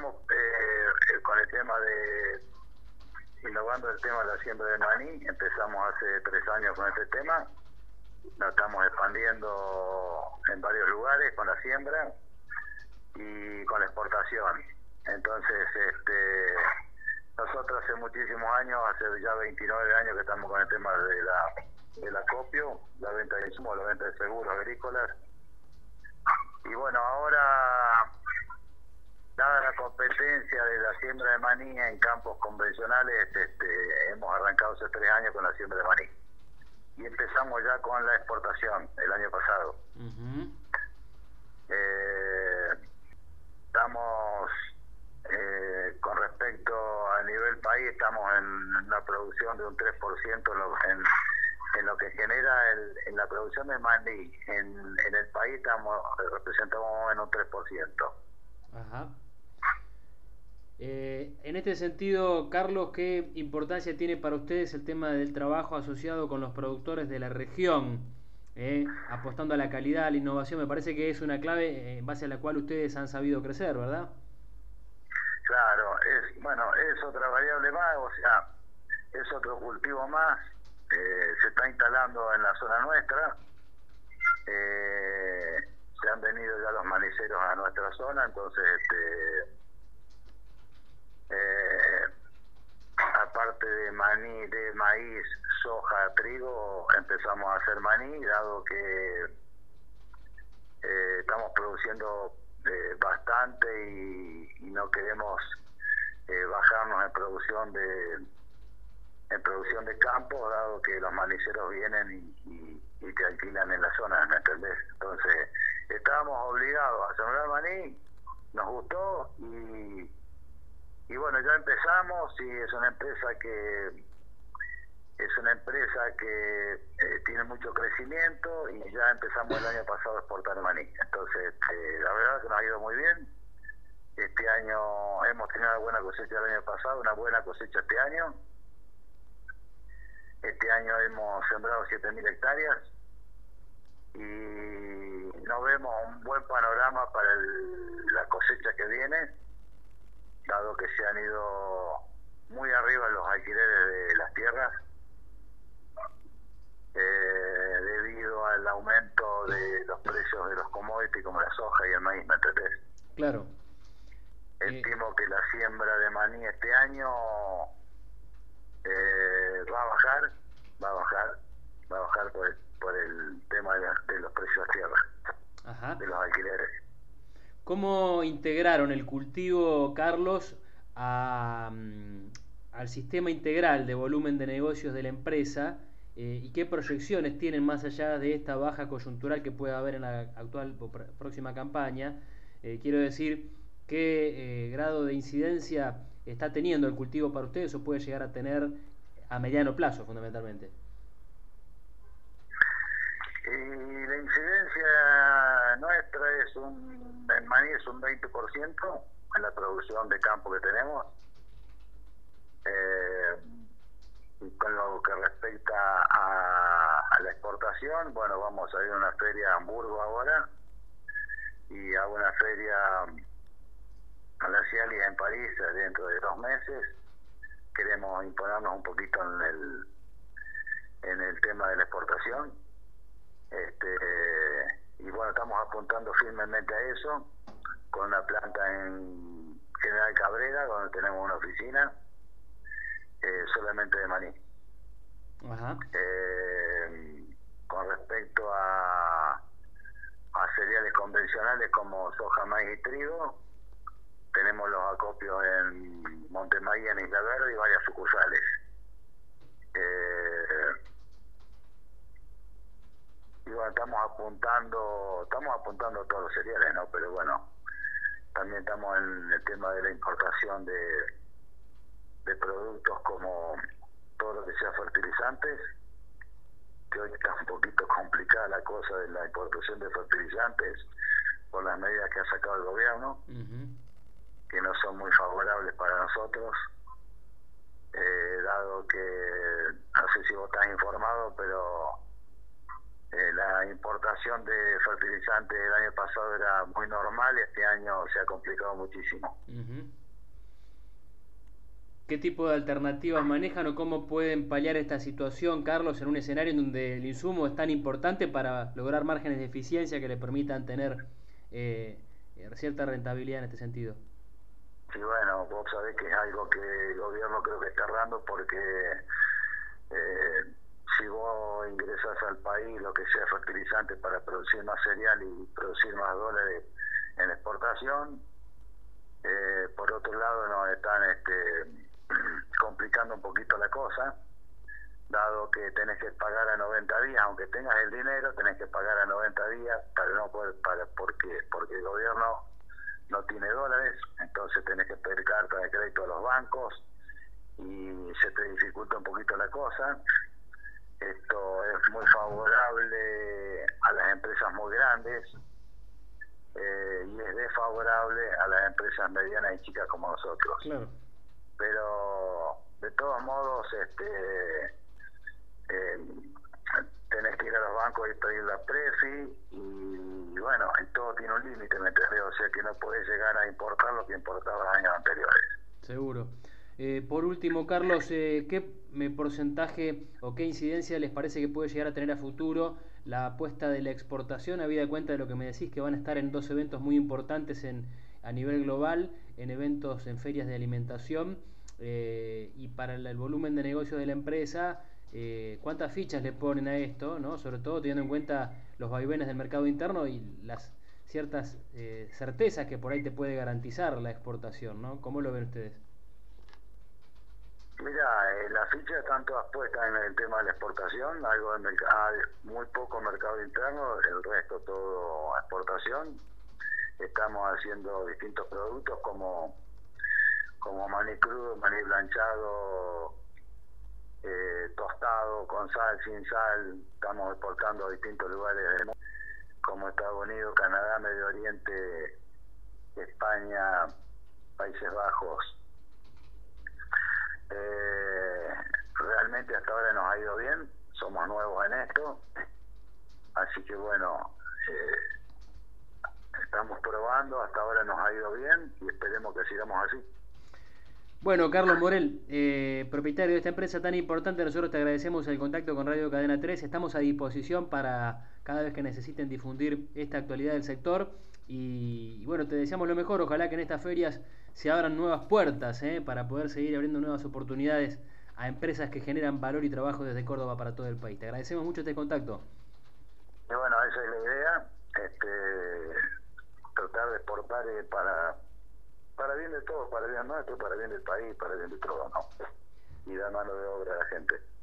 estamos con el tema de innovando el tema de la siembra de maní. Empezamos hace 3 años con este tema. Nos estamos expandiendo en varios lugares con la siembra y con la exportación. Entonces, nosotros hace muchísimos años, hace ya 29 años que estamos con el tema del acopio, la venta de insumos, la venta de seguros agrícolas. Y bueno, ahora, dada la competencia de la siembra de maní en campos convencionales, hemos arrancado hace 3 años con la siembra de maní. Y empezamos ya con la exportación el año pasado. Estamos, con respecto a nivel país, estamos en una producción de un 3% en lo que genera en la producción de maní. En el país representamos en un 3%. Ajá. En este sentido, Carlos, ¿qué importancia tiene para ustedes el tema del trabajo asociado con los productores de la región? Apostando a la calidad, a la innovación, me parece que es una clave en base a la cual ustedes han sabido crecer, ¿verdad? Claro, es otra variable más, o sea, es otro cultivo más. Se está instalando en la zona nuestra. Se han venido ya los maniceros a nuestra zona, entonces aparte de maní, de maíz, soja, trigo, empezamos a hacer maní, dado que estamos produciendo bastante y no queremos bajarnos en producción de campo, dado que los maniceros vienen y te alquilan en la zona, ¿me entendés? Entonces estábamos obligados a sembrar maní, nos gustó y bueno, ya empezamos. Y es una empresa que tiene mucho crecimiento y ya empezamos el año pasado a exportar maní. Entonces, la verdad que nos ha ido muy bien. Este año hemos tenido una buena cosecha el año pasado, una buena cosecha este año. Este año hemos sembrado 7.000 hectáreas y no vemos un buen panorama para la cosecha que viene, dado que se han ido muy arriba los alquileres de las tierras, debido al aumento de los precios de los commodities como la soja y el maíz, ¿me entendés? Claro. Estimo que la siembra de maní este año va a bajar por el tema de los precios de tierra. Ajá. De los alquileres. ¿Cómo integraron el cultivo, Carlos, al sistema integral de volumen de negocios de la empresa? ¿Y qué proyecciones tienen más allá de esta baja coyuntural que pueda haber en la actual o próxima campaña? Quiero decir, ¿qué grado de incidencia está teniendo el cultivo para ustedes o puede llegar a tener a mediano plazo, fundamentalmente? Y la incidencia nuestra en maní es un 20% en la producción de campo que tenemos. Y con lo que respecta a la exportación, bueno, vamos a ir a una feria a Hamburgo ahora y a una feria a la Cialia en París dentro de 2 meses. Queremos imponernos un poquito en el tema de la exportación. Y bueno, estamos apuntando firmemente a eso, con una planta en General Cabrera, donde tenemos una oficina solamente de maní. Ajá. Con respecto a cereales convencionales como soja, maíz y trigo, tenemos los acopios en Montemaía, en Isla Verde y varias sucursales. Y bueno, estamos apuntando a todos los cereales, ¿no? Pero bueno, también estamos en el tema de la importación de productos como todo lo que sea fertilizantes, que hoy está un poquito complicada la cosa de la importación de fertilizantes por las medidas que ha sacado el gobierno, que no son muy favorables para nosotros, dado que, no sé si vos estás informado, pero La importación de fertilizantes el año pasado era muy normal y este año se ha complicado muchísimo. ¿Qué tipo de alternativas manejan o cómo pueden paliar esta situación, Carlos, en un escenario en donde el insumo es tan importante para lograr márgenes de eficiencia que le permitan tener cierta rentabilidad en este sentido? Sí, bueno, vos sabés que es algo que el gobierno creo que está errando porque si vos ingresás al país lo que sea fertilizante para producir más cereal y producir más dólares en exportación, por otro lado nos están complicando un poquito la cosa, dado que tenés que pagar a 90 días, aunque tengas el dinero, tenés que pagar a 90 días para no poder pagar, porque el gobierno no tiene dólares, entonces tenés que pedir carta de crédito a los bancos y se te dificulta un poquito la cosa. Esto es muy favorable a las empresas muy grandes y es desfavorable a las empresas medianas y chicas como nosotros. Claro. Pero de todos modos tenés que ir a los bancos y pedir la prefi y bueno, y todo tiene un límite, ¿me entendés? O sea que no podés llegar a importar lo que importabas los años anteriores. Seguro. Por último, Carlos, ¿qué porcentaje o qué incidencia les parece que puede llegar a tener a futuro la apuesta de la exportación, habida cuenta de lo que me decís, que van a estar en dos eventos muy importantes a nivel global, en eventos, en ferias de alimentación, y para el volumen de negocio de la empresa, cuántas fichas le ponen a esto, ¿no? Sobre todo teniendo en cuenta los vaivenes del mercado interno y las ciertas certezas que por ahí te puede garantizar la exportación, ¿no? ¿Cómo lo ven ustedes? Mira, las fichas están todas puestas en el tema de la exportación, algo de muy poco mercado interno, el resto todo exportación. Estamos haciendo distintos productos como maní crudo, maní blanchado, tostado, con sal, sin sal. Estamos exportando a distintos lugares del mundo, como Estados Unidos, Canadá, Medio Oriente, España, Países Bajos. Realmente hasta ahora nos ha ido bien, somos nuevos en esto, así que bueno, estamos probando, hasta ahora nos ha ido bien y esperemos que sigamos así. Bueno, Carlos Morel, propietario de esta empresa tan importante, nosotros te agradecemos el contacto con Radio Cadena 3, estamos a disposición para cada vez que necesiten difundir esta actualidad del sector y bueno, te deseamos lo mejor, ojalá que en estas ferias se abran nuevas puertas para poder seguir abriendo nuevas oportunidades a empresas que generan valor y trabajo desde Córdoba para todo el país. Te agradecemos mucho este contacto. Y bueno, esa es la idea, tratar de exportar para bien de todos, para bien nuestro, para bien del país, para bien de todo, ¿no? Y dar mano de obra a la gente.